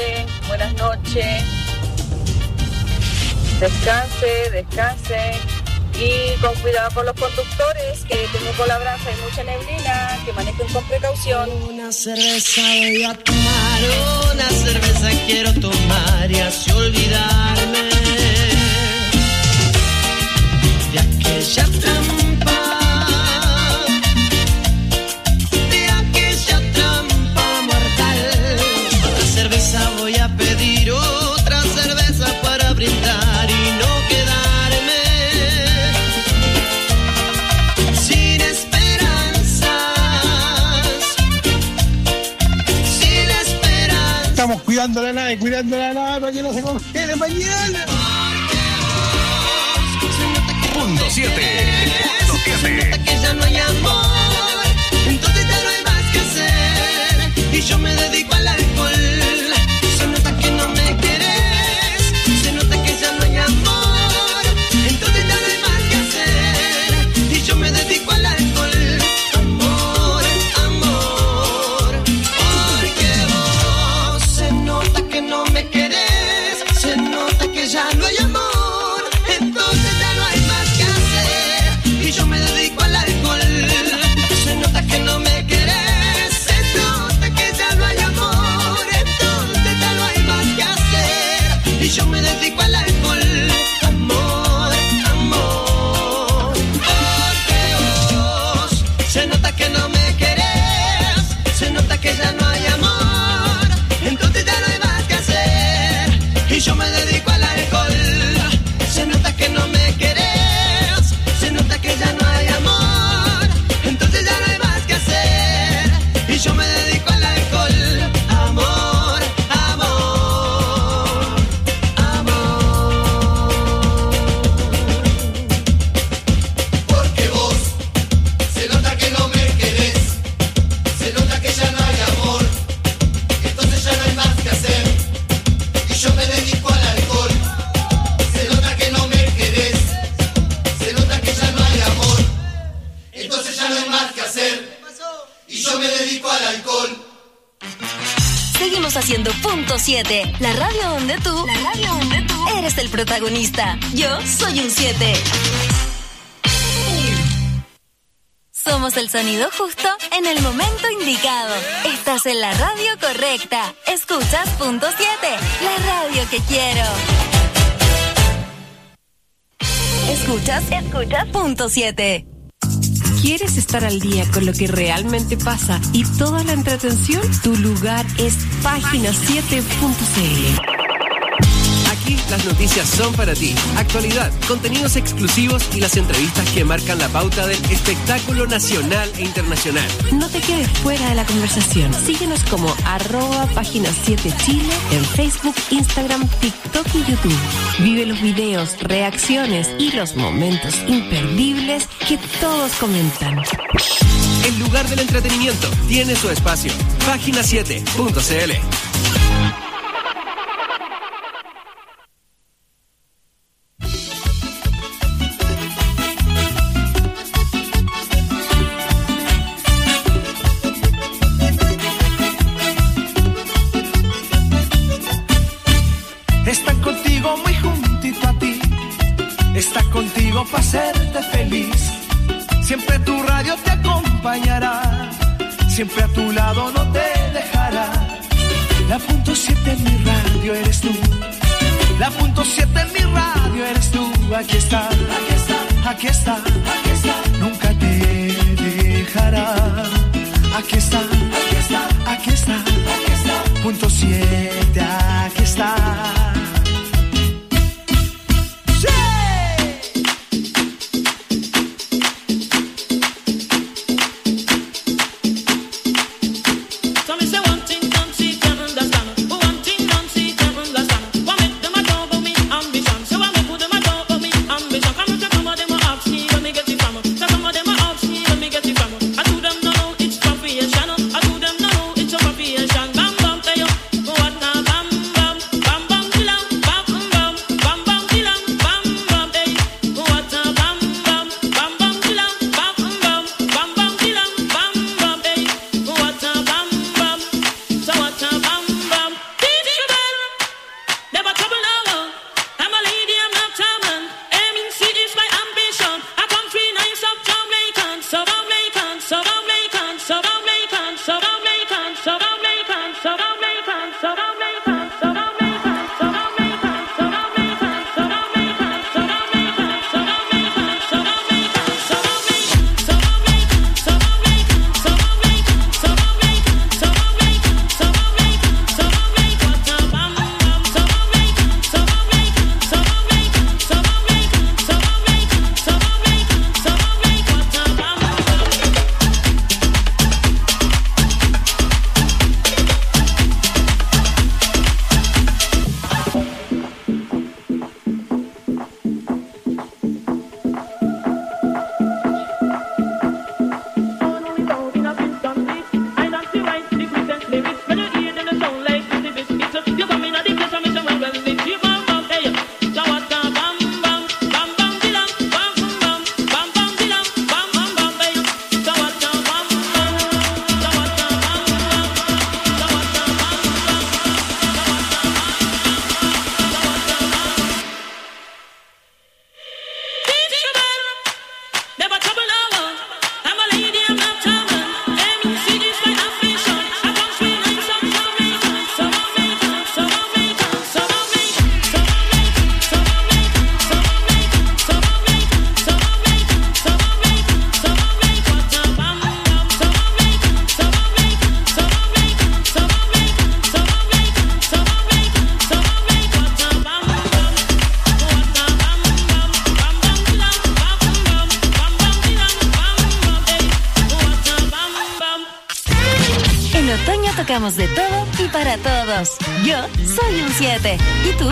tarde, buenas noches. Descanse. Y con cuidado con los conductores, que tengo por la brasa y mucha neblina, que manejen con precaución. Una cerveza voy a tomar, una cerveza quiero tomar y así olvidarme de aquella trampa, mortal. Otra cerveza voy a pedir, otra cerveza para brindar y no quedarme sin esperanzas. Estamos cuidando la nave para que no se congele mañana. Punto 7. Se nota que ya no hay amor, entonces ya no hay más que hacer y yo me dedico al alcohol. Se nota que no me quieres, se nota que ya no hay amor, entonces ya no hay más que hacer y yo me dedico al alcohol. Amor, porque vos se nota que no me querés, se nota que ya no hay amor, entonces ya no hay más que hacer y yo me dedico al alcohol. Se nota que no me querés, se nota que ya no hay amor, entonces ya no hay más que hacer y yo me dedico al alcohol. Amor, porque vos se nota que no me querés, se nota que ya no hay amor, entonces ya no hay más que hacer y yo me dedico al alcohol. Se nota que no me querés, se nota que ya no hay amor, entonces ya no hay más que hacer y yo me dedico al alcohol. Amor, Porque vos se nota que no me querés, se nota que ya no hay amor, entonces ya no hay más que hacer y yo me dedico al alcohol. Se nota que no me querés, se nota que ya no hay amor, entonces ya no hay más que hacer y yo me dedico al alcohol. Seguimos haciendo Punto 7, la radio donde tú eres el protagonista. Yo soy un 7. Somos el sonido justo en el momento indicado. Estás en la radio correcta. Escuchas Punto 7, la radio que quiero. Escuchas Punto 7. ¿Quieres estar al día con lo que realmente pasa y toda la entretención? Tu lugar es página7.cl. Aquí las noticias son para ti. Actualidad, contenidos exclusivos y las entrevistas que marcan la pauta del espectáculo nacional e internacional. No te quedes fuera de la conversación. Síguenos como @página7chile en Facebook, Instagram, TikTok y YouTube. Vive los videos, reacciones y los momentos imperdibles que todos comentan. El lugar del entretenimiento tiene su espacio. Página7.cl. Está contigo muy juntito a ti, está contigo para hacerte feliz. Siempre tu radio te acompañará, siempre a tu lado no te dejará. La punto 7 en mi radio eres tú, la punto 7 en mi radio eres tú. Aquí está, aquí está, aquí está, aquí está. Nunca te dejará. Aquí está, aquí está, aquí está, aquí está. Punto 7, aquí está. Bam bam, encontramos de todo y para todos. Yo soy un 7. ¿Y tú?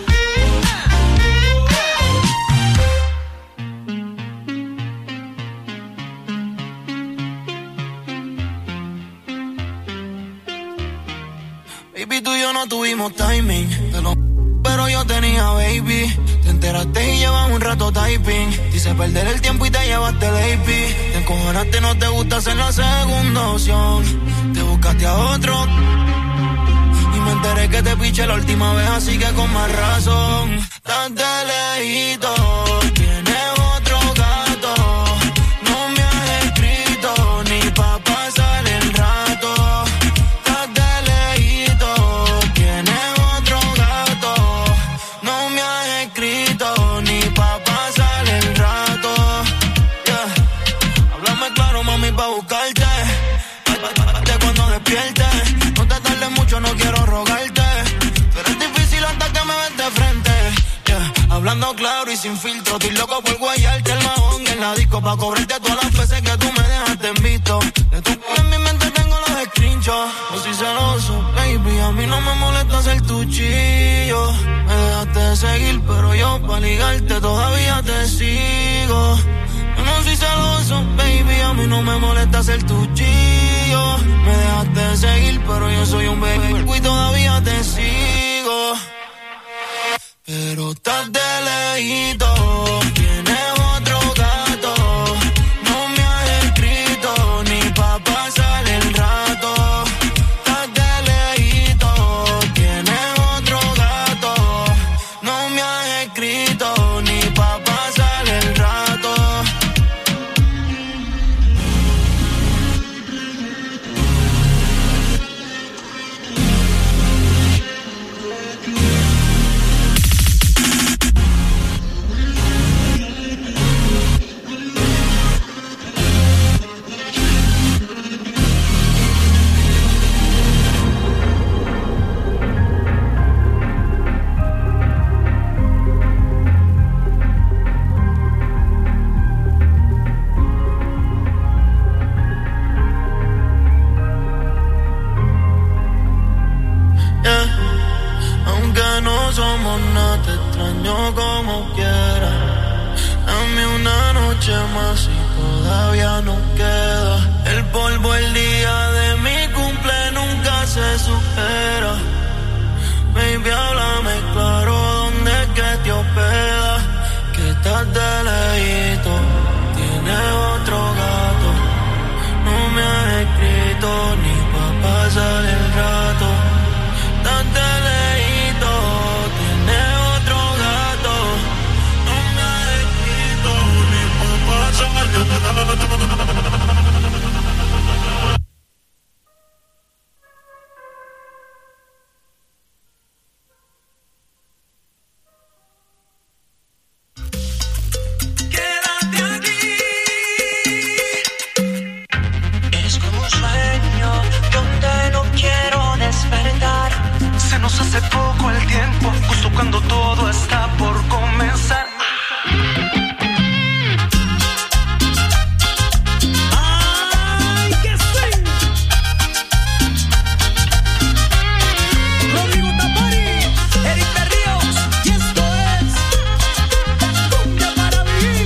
Baby, tú y yo no tuvimos timing, pero yo tenía baby. Te enteraste y llevas un rato typing. Dice perder el tiempo y te llevaste el AP. Te encojonaste, no te gusta hacer la segunda opción. Te buscaste a otro y me enteré que te piché la última vez, así que con más razón. Estás de lejito, tienes otro gato. No me has escrito ni pa' pasar el rato. Estás de lejito, tienes otro gato. No me has escrito ni pa' pasar el rato. Yeah. Háblame claro, mami, pa' buscarte. Cuando despiertes, no te tardes mucho, no quiero rogarte. Pero es difícil hasta que me ves de frente. Yeah. Hablando claro y sin filtro, estoy loco por guayarte el mahón en la disco, pa' cobrarte todas las veces que tú me dejaste en visto. De tu en mi mente tengo los screenshots. No soy celoso, baby, a mí no me molesta ser tu chillo. Me dejaste de seguir, pero yo pa' ligarte todavía te sigo. Yo no soy celoso, baby, a mí no me molesta ser tu chillo. Me dejaste de seguir, pero yo soy un baby y todavía te sigo. Pero estás de lejito, tienes otro gato. No me has escrito ni pa' pasar el rato. Estás de lejito, tienes otro gato. No me has escrito ni pa' pasar el rato. No somos nada, te extraño como quiera. Dame una noche más y todavía no queda. El polvo el día de mi cumple nunca se supera. Baby, háblame claro, ¿dónde es que te hospedas? Que estás de lejito, tienes otro gato. No me has escrito ni pa' pasar el rato. Estás de lejito, tienes otro gato. No me has escrito ni pa' pasar el rato. Hace poco el tiempo, justo cuando todo está por comenzar. ¡Ay, que sí! Rodrigo Tapari, Eric Berríos, y esto es Cumbia para Vivir.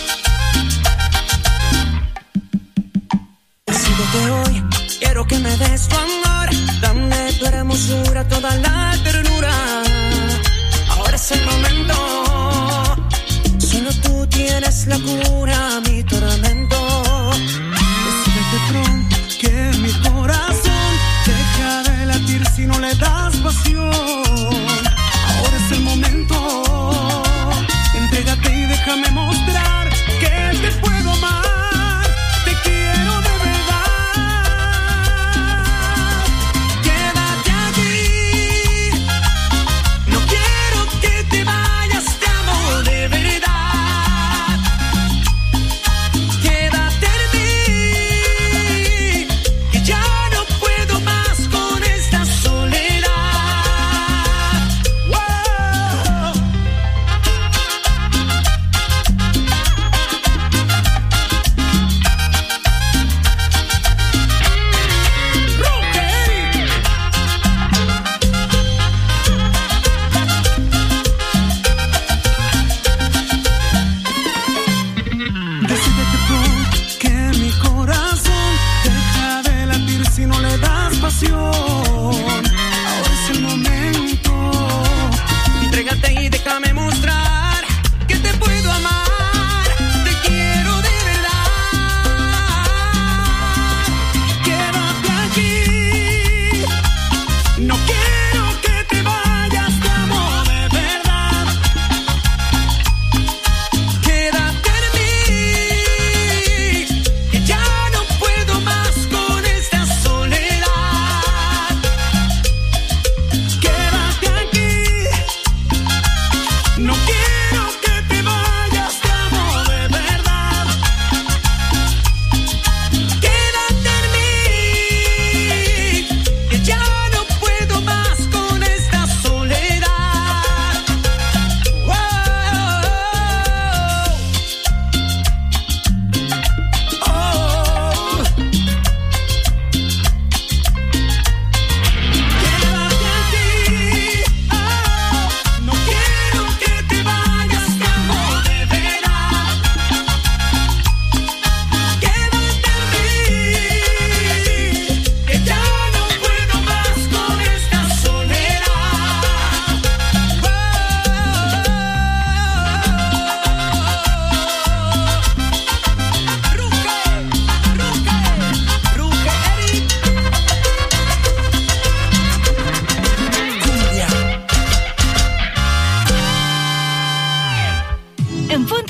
Decídete hoy, quiero que me des tu amor. Dame tu hermosura, toda la ternura. Ahora es el momento. Solo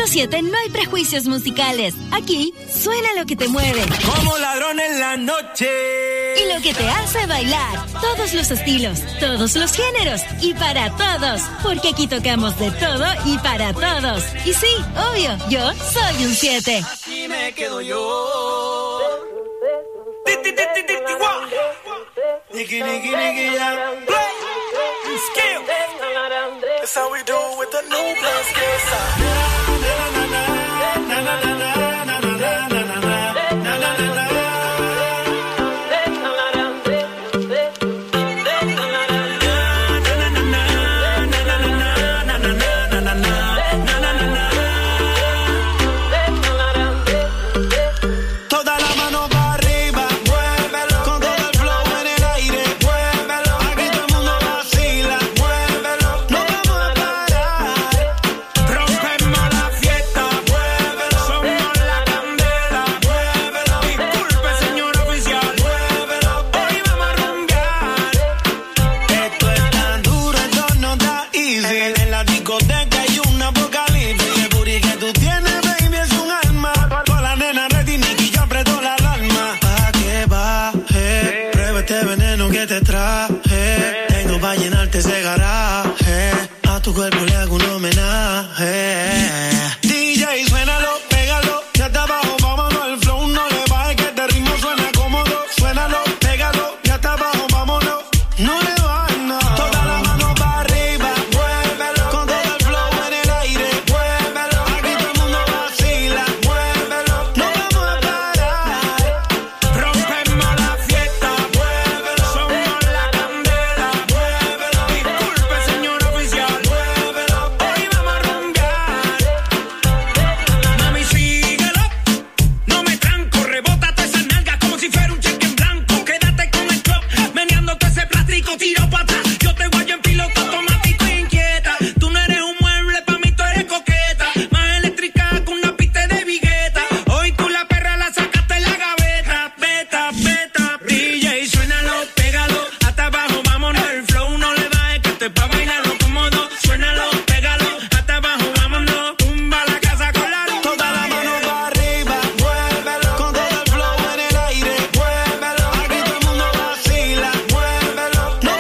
100.7 no hay prejuicios musicales. Aquí suena lo que te mueve. Como ladrón en la noche. Y lo que te hace bailar. Todos los estilos, todos los géneros y para todos. Porque aquí tocamos de todo y para todos. Y sí, obvio, yo soy un 7. Así me quedo yo. Niki, niki, niki, yeah. Play. Skill. That's how we do it with the new blood skill side. Na na na na na na na na na na na na na. Te traje, tengo para llenarte ese garaje. A tu cuerpo le hago un homenaje. DJ, suénalo, pégalo, ya está abajo, vámonos al flow, no le bajes que este ritmo suena cómodo. Suénalo, pégalo, ya está abajo, vámonos, no le bajes, no. Toda la mano para arriba, muévelo, con todo el flow en el aire, muévelo. Aquí todo el mundo vacila, muévelo, no vamos a parar. Rompemos la fiesta, muévelo. Tiro para atrás, yo te guayo en piloto automático inquieta. Tú no eres un mueble, pa' mí tú eres coqueta. Más eléctrica que una pista de vigueta. Hoy tú la perra la sacaste en la gaveta. Beta, beta, DJ, suénalo, pégalo. Hasta abajo, vámonos, el flow no le bajes, que esto es pa' bailarlo cómodo. Suénalo, pégalo, hasta abajo, vámonos. Tumba la casa con la luz. Toda la mano para arriba, muévelo. Con todo el flow en el aire, muévelo. Aquí todo el mundo vacila, muévelo.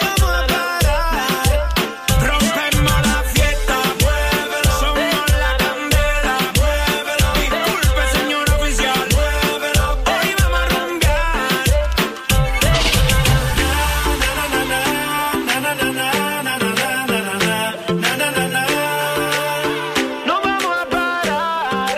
Rompemos la fiesta, muévelo. Somos la candela, muévelo. Disculpe, señor oficial, muévelo. Hoy vamos a rumbear. No vamos a parar.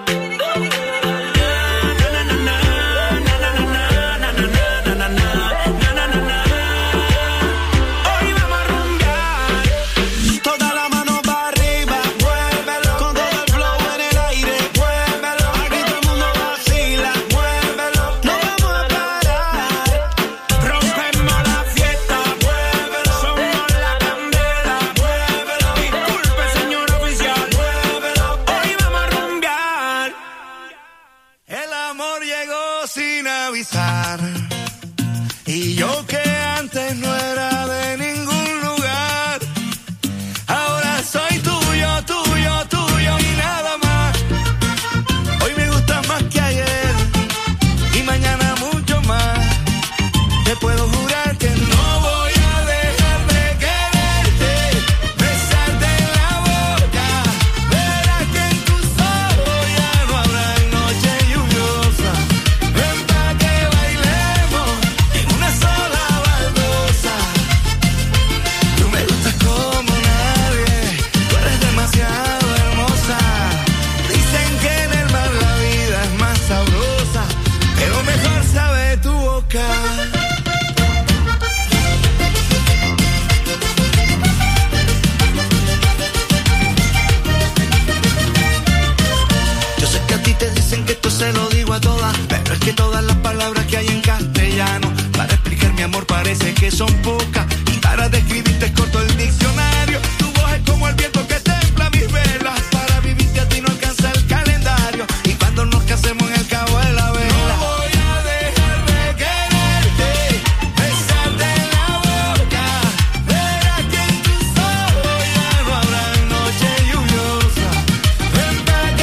Hoy vamos a rumbear. Toda la mano para arriba, muévelo. Con todo el flow en el aire, muévelo. Aquí todo el mundo vacila, muévelo. No vamos a parar. Rompemos la fiesta, muévelo. Somos la candela, muévelo. Disculpe, señor oficial, muévelo. Hoy vamos a rumbear. El amor llegó sin avisar. Y yo que antes no era de ningún lugar, ahora soy tuyo, tuyo, tuyo y nada más. Hoy me gusta más que ayer y mañana mucho más. Te puedo jurar que no voy a dejar de quererte, besarte en la boca. Verás que en tus ojos ya no habrá noche lluviosa. Ven pa' que bailemos en una sola baldosa. Tú me gustas como nadie, tú eres demasiado hermosa. Dicen que en el mar la vida es más sabrosa, pero mejor sabe tu boca. Yo sé que a ti te dicen que esto se lo digo a todas, pero es que todas las palabras que hay en castellano para explicar mi amor parece que son pocas, y para describirte corto el diccionario. Tu voz es como el viento que templa mis velas, para vivirte a ti no alcanza el calendario, y cuando nos casemos en el cabo de la vela. No voy a dejar de quererte, besarte en la boca. Verás que en tus ojos ya no habrá noche lluviosa. Ven pa'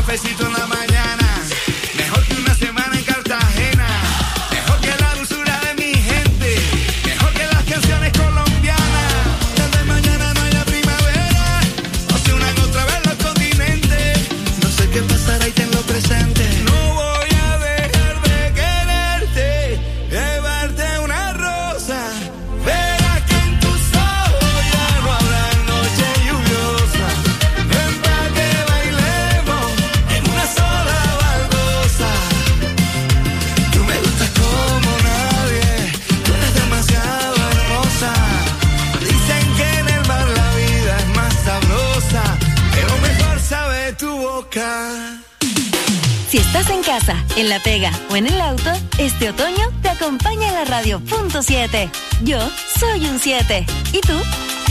cafecito en la mañana. Mejor que una semana en Cartagena. Mejor que la dulzura de mi gente. Mejor que las canciones colombianas. Desde mañana no haya primavera. O se unan otra vez los continentes. No sé qué pasará y tenlo presente. No voy a dejar de quererte. Llevarte una rosa. Verás que en tus ojos ya no habrá noche lluviosa. Ven pa' que bailemos en una sola baldosa. Tú me gustas como nadie. Tú eres demasiado hermosa. Dicen que en el bar la vida es más sabrosa, pero mejor sabe tu boca. Si estás en casa, en la pega o en el auto, este otoño te acompaña la radio Punto 7. Yo soy un 7. ¿Y tú?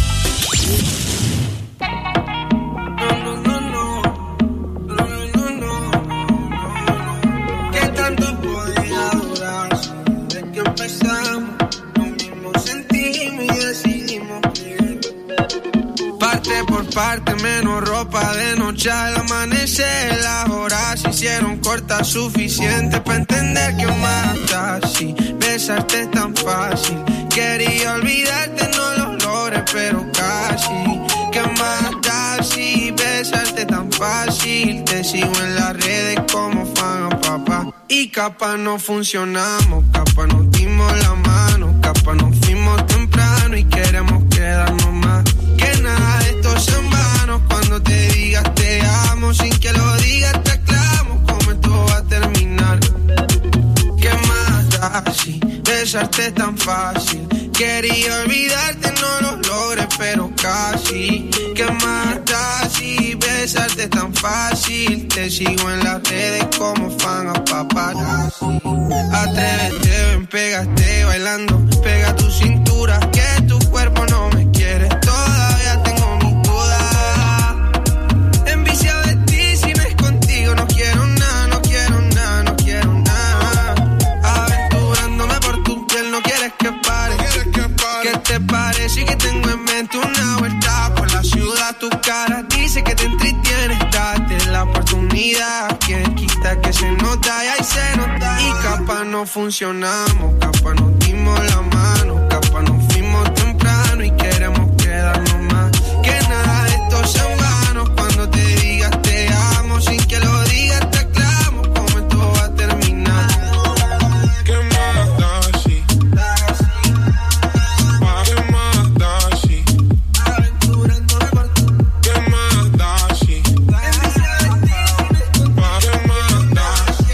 ¿Qué tanto podía durar? Desde que empezamos, lo mismo sentimos y decidimos vivir. Parte por parte, menos ropa de noche al amanecer. Las horas se hicieron cortas, suficiente para entender que matas. Si besarte es tan fácil, quería olvidarte, no lo logré, pero casi. Que matas si besarte tan fácil. Te sigo en las redes como fan a papá. Y capaz no funcionamos, capaz nos dimos la mano, capaz nos fuimos temprano y queremos quedarnos más. Que nada de esto sea en vano. Cuando te digas te amo, sin que lo digas te aclamo cómo esto va a terminar. ¿Qué más da si besarte es tan fácil? Quería olvidarte, no lo logré, pero casi. ¿Qué más da si besarte es tan fácil? Te sigo en las redes como fan a paparazzi. Atrévete, ven, pégate bailando. Pega tu cintura, que tu cuerpo no me quiere. Todavía tengo mis dudas. Enviciado de ti, si no es contigo no quiero nada, no quiero nada, no quiero nada. Aventurándome por tu piel, no quieres que pare. ¿Qué te parece que tengo en mente una vuelta por la ciudad? Tu cara dice que te entretienes, date la oportunidad. Quien quita que se nota y ahí se nota. Y capaz no funcionamos, capaz nos dimos la mano, capaz nos fuimos temprano y queremos quedarnos más. Que nada de esto sea en vano. Cuando te digas te amo, sin que lo digas te aclamo cómo esto va a terminar. ¿Qué más da si? ¿Qué más da si? Aventurándome por tu. ¿Qué más da si? ¿Qué más da si?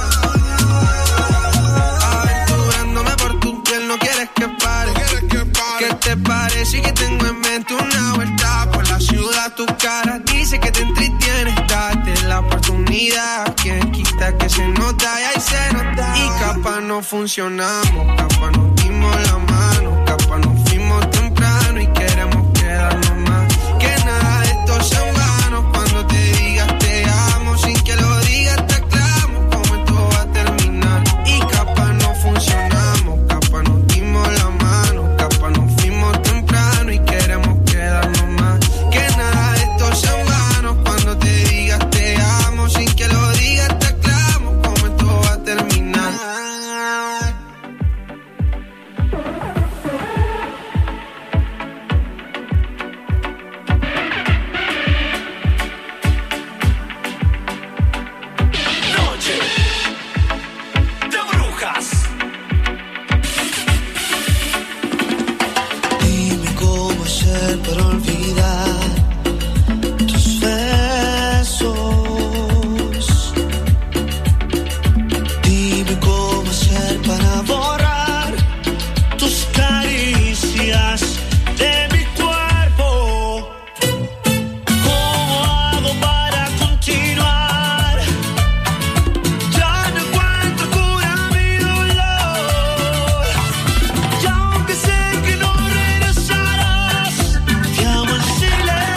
Aventurándome por tu piel, no quieres que pare. ¿Qué te parece que tengo en mente una vuelta por la ciudad? Tu cara dice que te entretienes, date la oportunidad. Quien quita que se nota y ahí se nota. Y capaz no funcionamos, capaz nos dimos la mano, capaz nos fuimos temprano y queremos quedarnos más. Que nada de esto sea en vano. Cuando te digas te amo, sin que lo digas te aclamo cómo esto va a terminar. Y capaz no funcionamos, capaz nos dimos la mano, capaz nos fuimos temprano y queremos quedarnos más. Que nada de esto sea en vano. Cuando te digas te amo, sin que lo digas te aclamo cómo esto va a terminar. Noche de brujas. Dime cómo hacer para olvidar tus besos. Dime cómo hacer para borrar tus caricias de mi cuerpo. ¿Cómo hago para continuar? Ya no encuentro cura a mi dolor. Y aunque sé que no regresarás, te amo en silencio.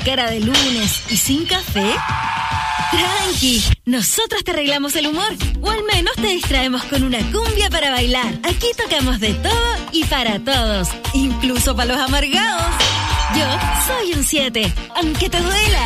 cara de lunes y sin café? Tranqui, nosotros te arreglamos el humor, o al menos te distraemos con una cumbia para bailar. Aquí tocamos de todo y para todos, incluso para los amargados. Yo soy un 7, aunque te duela.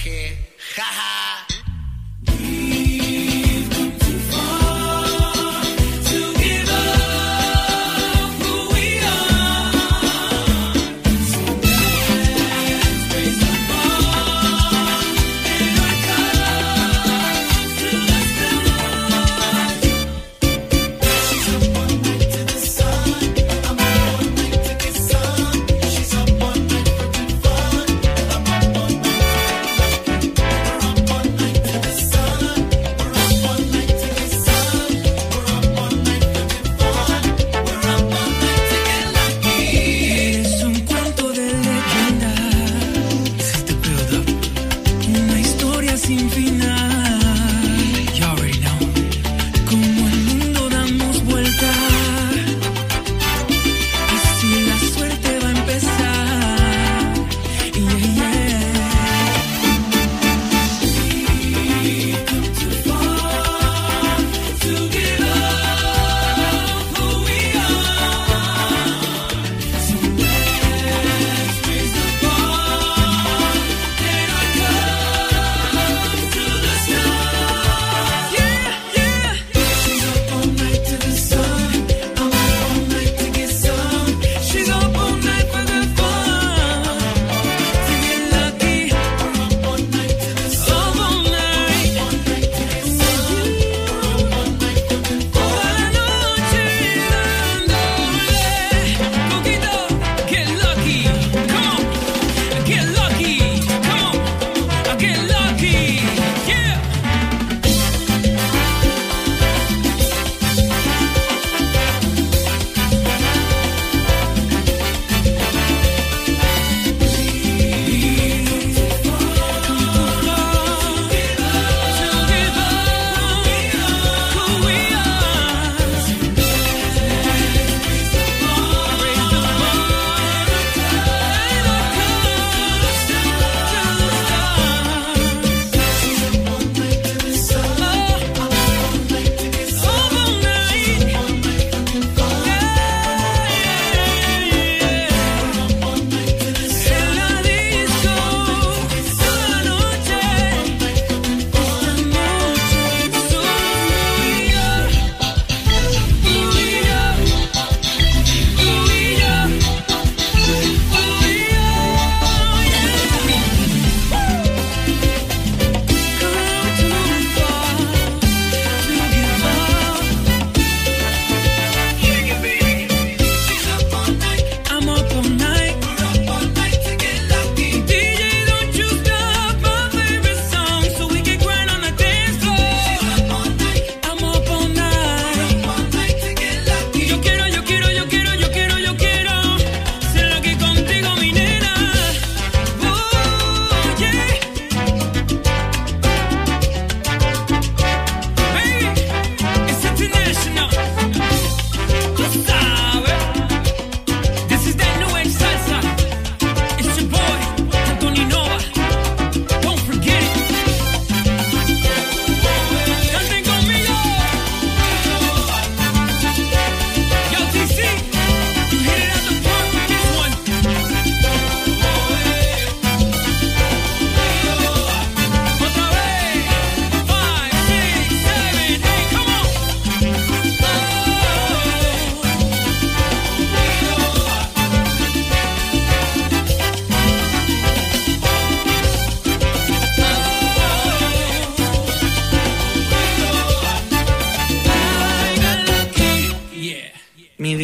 Mi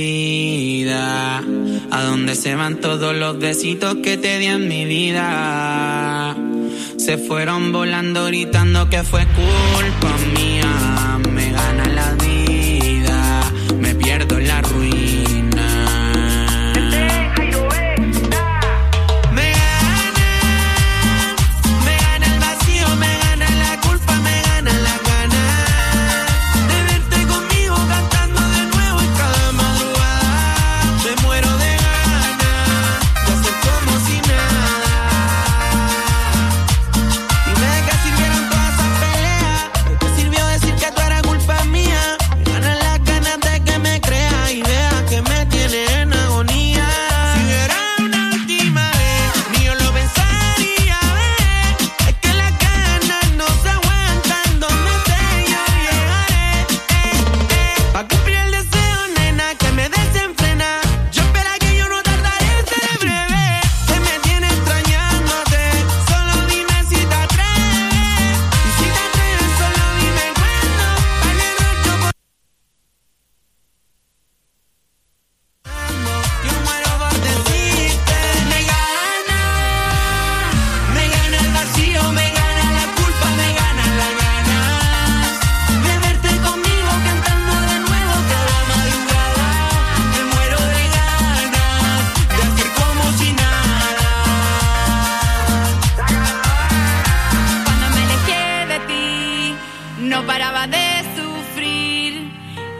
vida, ¿a dónde se van todos los besitos que te di en mi vida? Se fueron volando gritando que fue culpa mía. Me gana la vida, me pierdo en la ruina.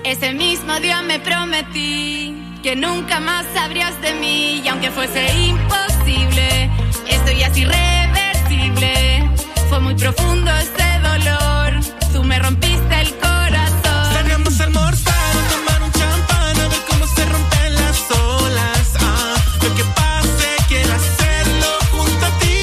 Ese mismo día me prometí que nunca más sabrías de mí. Y aunque fuese imposible, esto ya es irreversible. Fue muy profundo ese dolor. Tú me rompiste el corazón. Salíamos a almorzar, a tomar un champán, a ver cómo se rompen las olas. Lo que pase, quiero hacerlo junto a ti.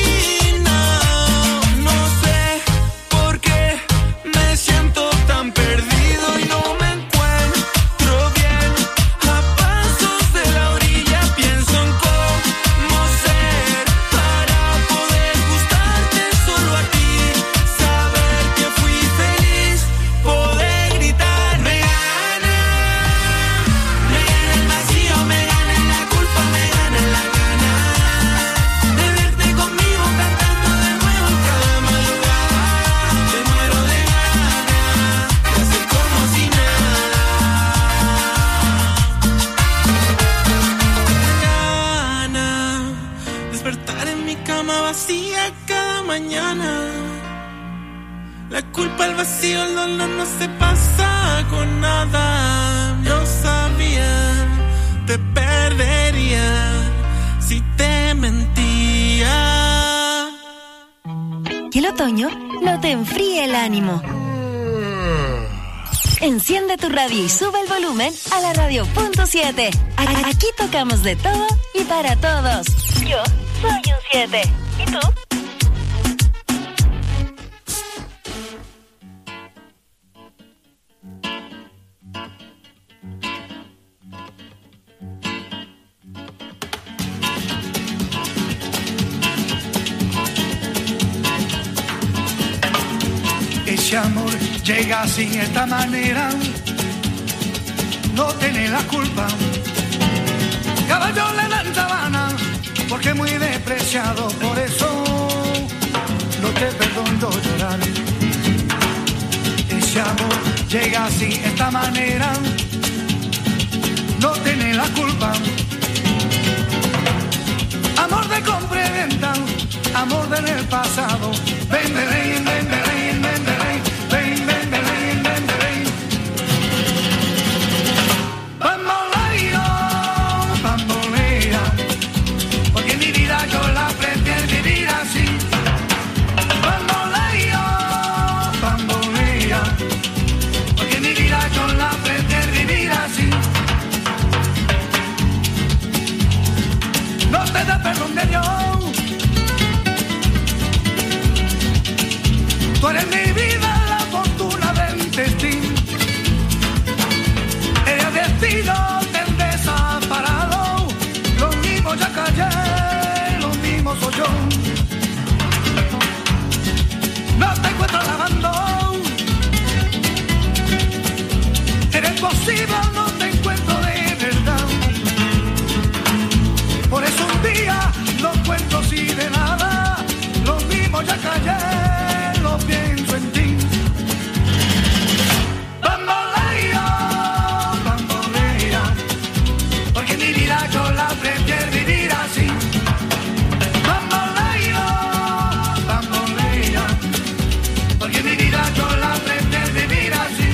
No sé por qué me siento tan perdido y no me encuentro bien. A pasos de la orilla pienso en cómo ser para poder gustarte solo a ti. Saber que fui feliz, poder gritar. Me gana el vacío, me gana la culpa, me gana la gana de verte conmigo cantando de nuevo en cada madrugada. Te muero de ganas de hacer como si nada. Gana despertar en mi cama vacía cada mañana. La culpa, el vacío, el dolor no se pasa con nada. Yo sabía, te perdería si te mentía. Que el otoño no te enfríe el ánimo. Enciende tu radio y sube el volumen a la radio.7. Aquí tocamos de todo y para todos. Yo soy un 7. ¿Y tú? Ese amor llega así, de esta manera, no tiene la culpa. Caballo le dan sabana, porque es muy despreciado, por eso no te perdono llorar. Ese amor llega así, de esta manera, no tiene la culpa. Amor de compra y venta, amor del pasado. Ven, ven, ven, ven, ven. Perdón de Dios, tú eres mi vida, la fortuna del destino. El destino te han desamparado, lo mismo ya callé, lo mismo soy yo. No te encuentro lavando, eres posible, no te encuentro de verdad. Por eso un día no cuento si de nada, lo mismo ya callé, lo pienso en ti. Bambolea, bambolea, porque mi vida yo la prefiero vivir así. Bambolea, bambolea, porque mi vida yo la prefiero vivir así.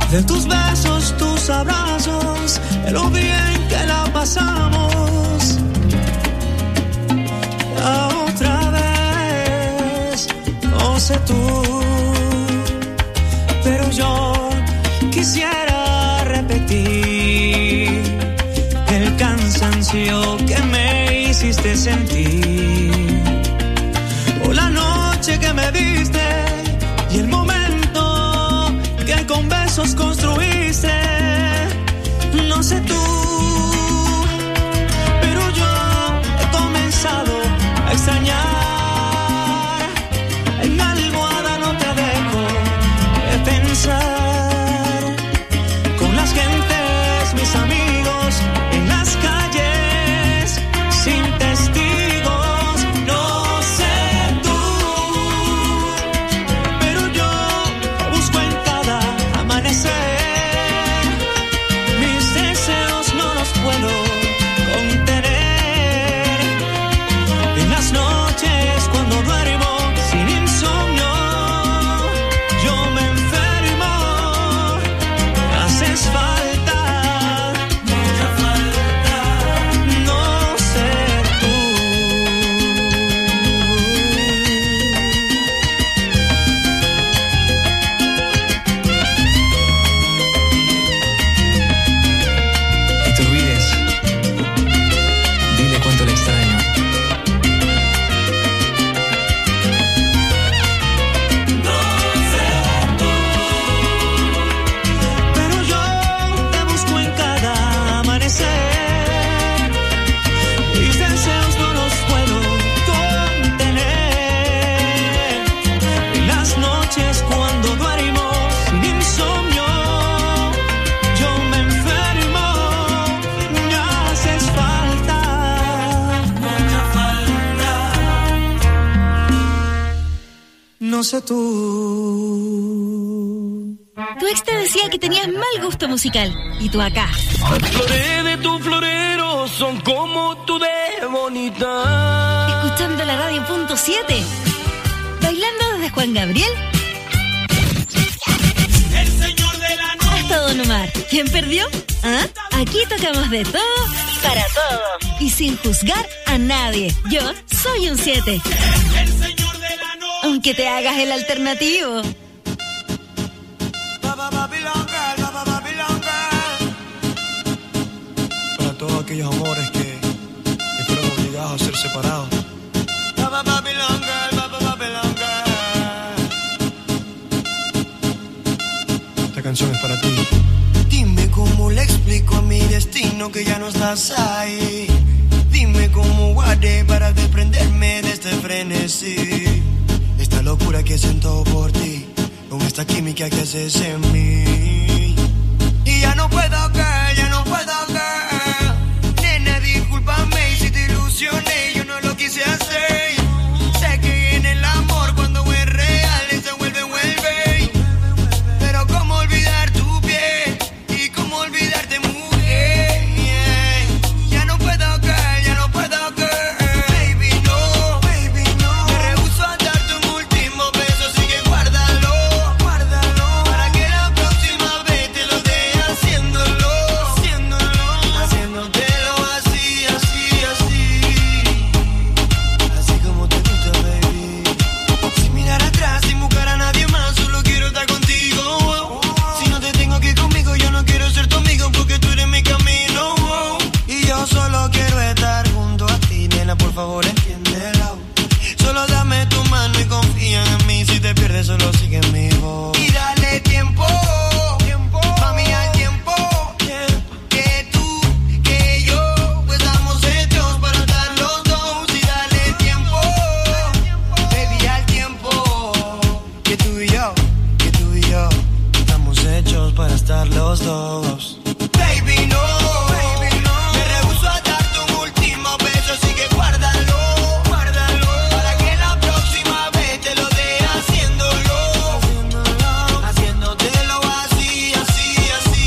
de tus besos, tus abrazos, de lo bien que la pasamos. La otra vez, no sé tú, pero yo quisiera repetir el cansancio que me hiciste sentir, o la noche que me diste y el momento que con besos construiste. No sé tú, pero yo he comenzado a extrañar. En mi almohada no te dejo de pensar, con las gentes, mis amigos, en las calles, sin testigos. No sé tú, pero yo busco en cada amanecer. Mis deseos no los puedo contener. En las noches cuando duermo sin insomnio, yo me enfermo. Me haces falta, mucha falta. No sé tú. Y te olvides, dile cuánto le extraño. Pero yo te busco en cada amanecer. Mis deseos no los puedo contener. En las noches cuando duermo sin insomnio, yo me enfermo. Me haces falta, mucha falta. No sé tú. Tu ex te decía que tenías mal gusto musical. Y tú acá, Las flores de tu florero son como tú de bonita. escuchando la radio punto 7. Bailando desde Juan Gabriel hasta Don Omar. ¿Quién perdió? ¿Ah? Aquí tocamos de todo para todos y sin juzgar a nadie. Yo soy un 7. Aunque te hagas el alternativo. Para todos aquellos amores que fueron obligados a ser separados. Esta canción es para ti. Dime cómo le explico a mi destino que ya no estás ahí. Dime cómo guardé para desprenderme de este frenesí. Esta locura que siento por ti, con esta química que haces en mí. Y ya no puedo caer, ya no puedo caer. Nena, discúlpame si te ilusioné, yo no lo quise hacer. Sé que en el amor cuando es real se vuelve. Pero cómo olvidar tu piel y cómo olvidarte, mujer. Ya no puedo caer, ya no puedo caer. Baby, no, baby, no. Me rehúso a darte un último beso, así que guárdalo, guárdalo. Para que la próxima vez te lo dé haciéndolo, haciéndolo, haciéndotelo así, así, así. Así como te gusta, baby. Sin mirar atrás, sin buscar a nadie más, solo quiero estar contigo. Si no te tengo aquí conmigo, yo no quiero ser tu amigo porque tú eres mi camino. Y yo solo quiero estar junto a ti, nena, por favor entiéndelo. Solo dame tu mano y confía en mí. Si te pierdes, solo sigue mi voz. Y dale tiempo, tiempo, mami, al tiempo. Que tú, que yo, pues estamos hechos para estar los dos. Y dale tiempo, baby, al tiempo. Que tú y yo, estamos hechos para estar los dos. Baby, no, baby, no. Me rehúso a darte un último beso, así que guárdalo, guárdalo. Para que la próxima vez te lo dé haciéndolo, haciéndotelo así, así, así.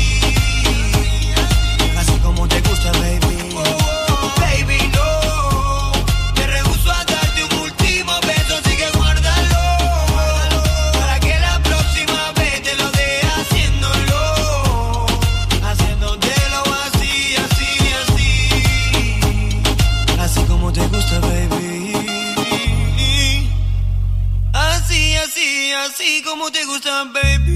Así como te gusta, baby. Baby, no. Me rehúso a darte un último beso, así que guárdalo. Para que la próxima vez te lo dé haciéndolo, como te gusta, baby.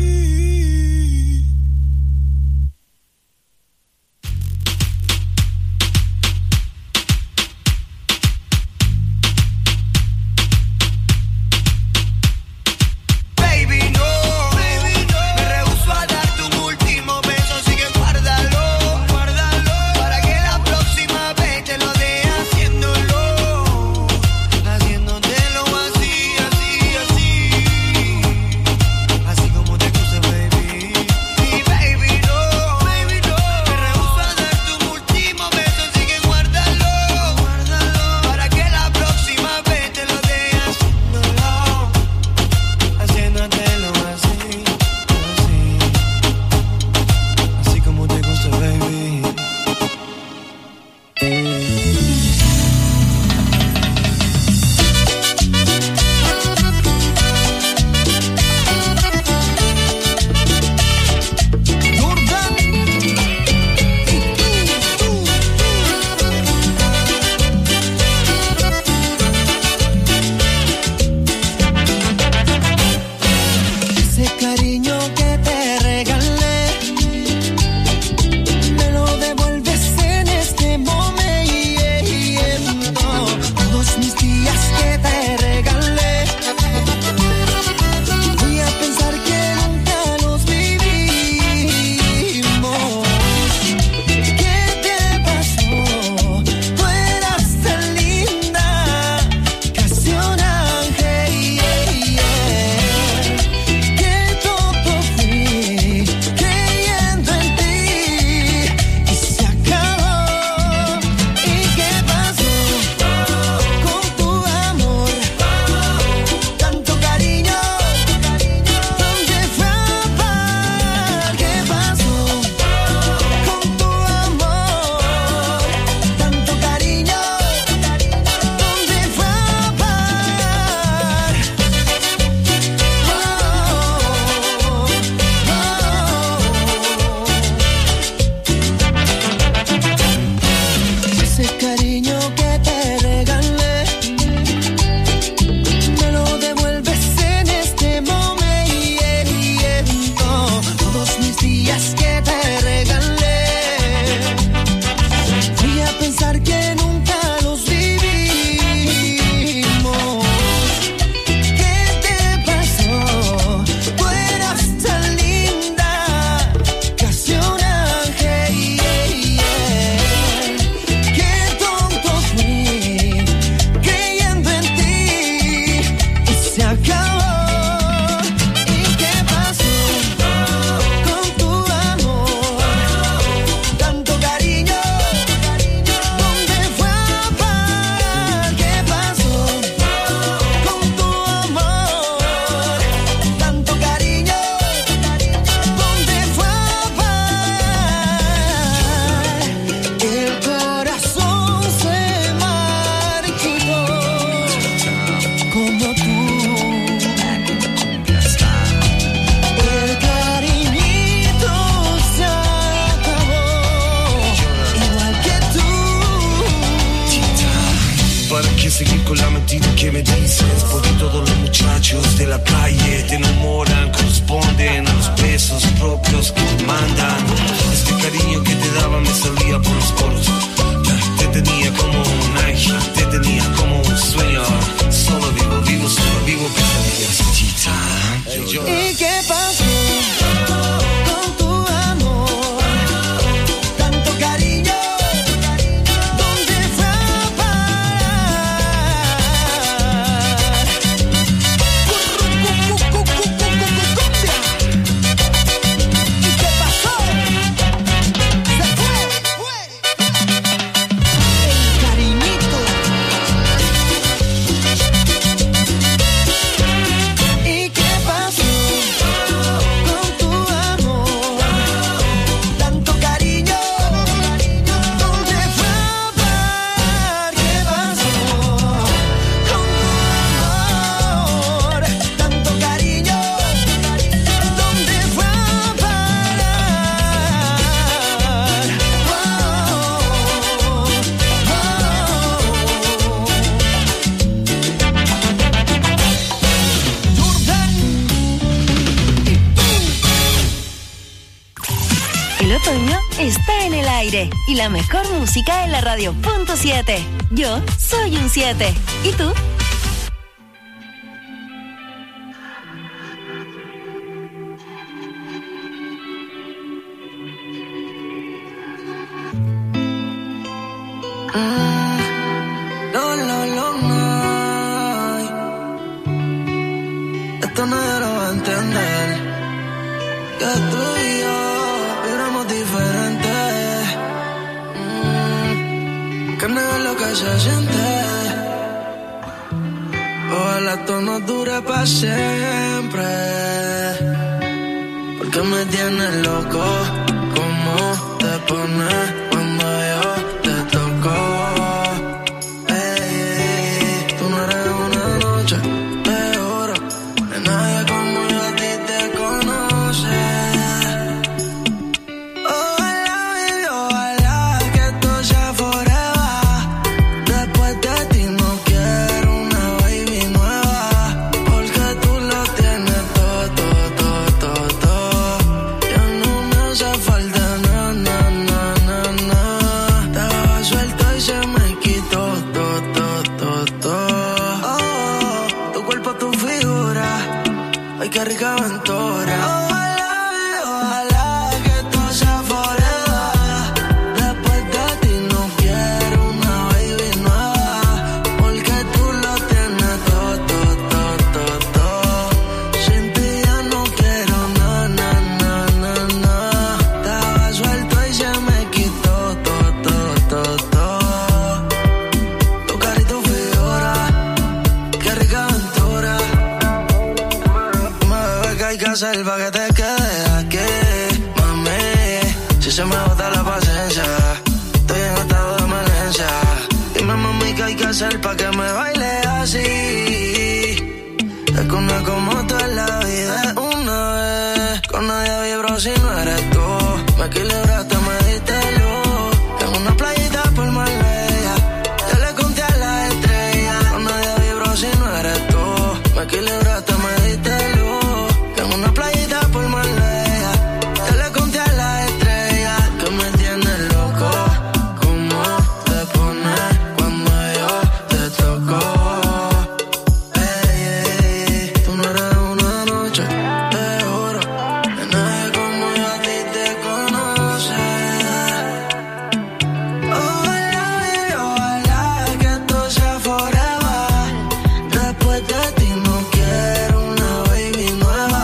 El otoño está en el aire y la mejor música en la radio .7. Yo soy un 7. ¿Y tú? Esto nadie lo va a entender. Que tú y yo éramos diferentes. Que no es lo que se siente. Ojalá esto no dure para siempre. Porque me tienes loco. ¿Cómo te pones cuando yo te toco? Tú no eres una noche. Qué rica aventura. Ojalá que esto sea forever. Después de ti no quiero una baby nueva. Porque tú lo tienes todo. Sin ti ya no quiero nada. Estaba suelto y se me quitó todo. Tu cara y tu figura. Qué rica aventura. Hay que hacer pa' que te quedes aquí, mami. Si se me agota la paciencia, estoy en estado de emergencia. Dime, mami, ¿qué hay que hacer pa' que me baile así? Es que una como tú en la vida es una vez. Con nadie vibro si no eres tú. Me equilibraste, me diste luz. En una playita por Marbella, yo le conté a las estrellas. Con nadie vibro si no eres tú. Me equilibraste, me diste luz. Una playita por Marbella, yo le conté a las estrellas que me tienes loco. ¿Cómo te pones cuando yo te toco? Tú no eres una noche, te juro, que nadie como yo a ti te conoce. Ojalá que esto sea forever. Después de ti no quiero una baby nueva.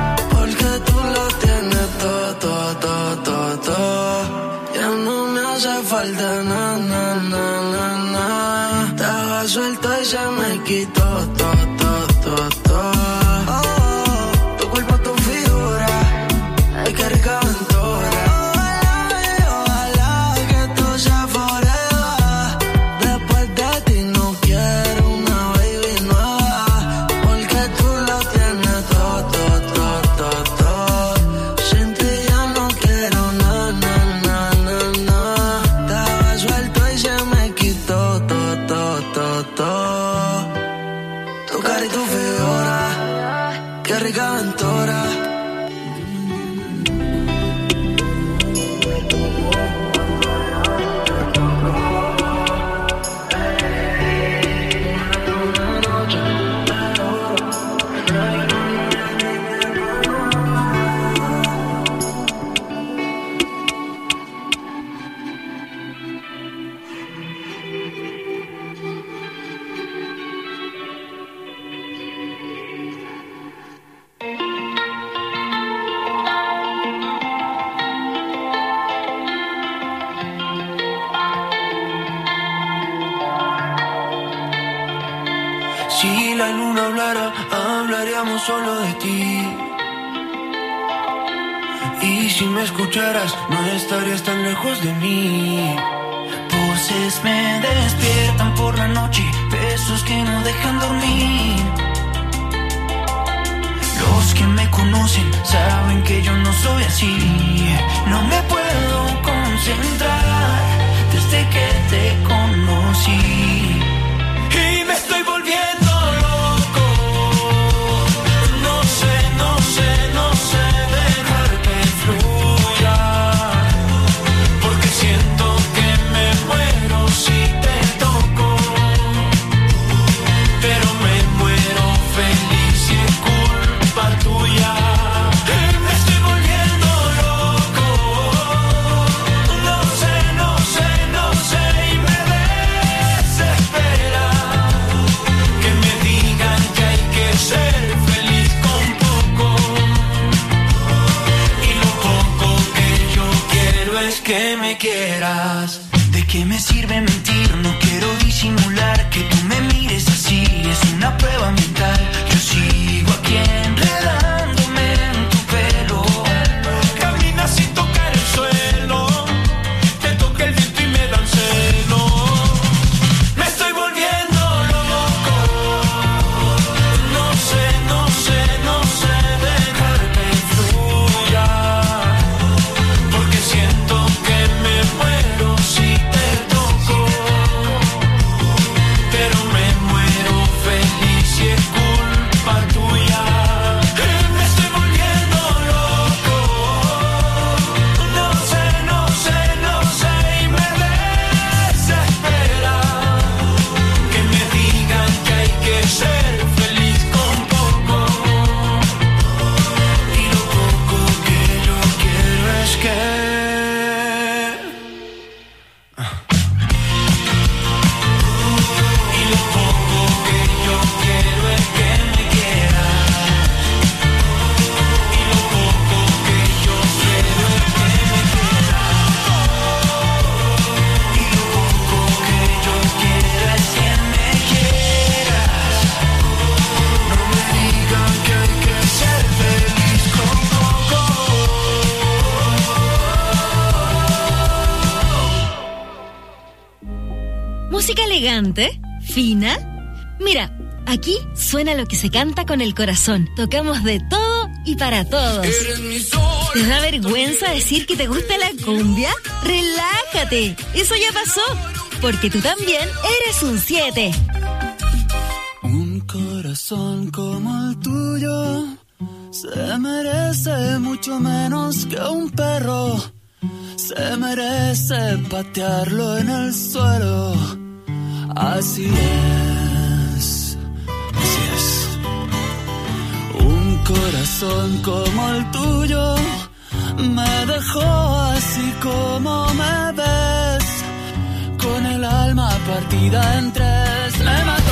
Ya no me hace falta nada. Estaba suelto y se me quitó todo. Tu cuerpo, tu figura. Ay, qué rica aventura. Ojalá que esto sea forever. Después de ti no quiero una baby nueva. Porque tú lo tienes todo. Sin ti ya no quiero nada. Estaba suelto y se me quitó todo. Tu cara y tu figura, qué rica aventura. Si la luna hablara, hablaríamos solo de ti. Y si me escucharas, no estarías tan lejos de mí. Voces me despiertan por la noche, besos que no dejan dormir. Los que me conocen saben que yo no soy así. No me puedo concentrar desde que te conocí. Y me estoy volviendo loco. No sé dejar que fluyas. es que me quieras. ¿De qué me sirve mentir? No quiero disimular. Que tú me mires así es una prueba mental. Yo sigo aquí enredándome en tu pelo. Camina sin tocar el suelo. Te toca el viento y me dan celo. Me estoy volviendo loco. No sé dejar que fluya. Porque siento que me muero si te toco. Pero me muero feliz si es culpa tuya. Me estoy volviendo loco. No sé y me desespera que me digan que hay que ser feliz con poco. Y lo poco que yo quiero es que me quieras. Y lo poco que yo quiero es que me quieras. Y lo poco que yo quiero es que me quieras. No me digan que hay que ser feliz con poco. Música elegante, fina. Mira, aquí suena lo que se canta con el corazón. Tocamos de todo y para todos. ¿Te da vergüenza decir que te gusta la cumbia? Relájate, eso ya pasó, porque tú también eres un 7. Un corazón como el tuyo se merece mucho menos que un perro. Se merece patearlo en el suelo. Así es. Un corazón como el tuyo me dejó así como me ves, con el alma partida en tres. Me mató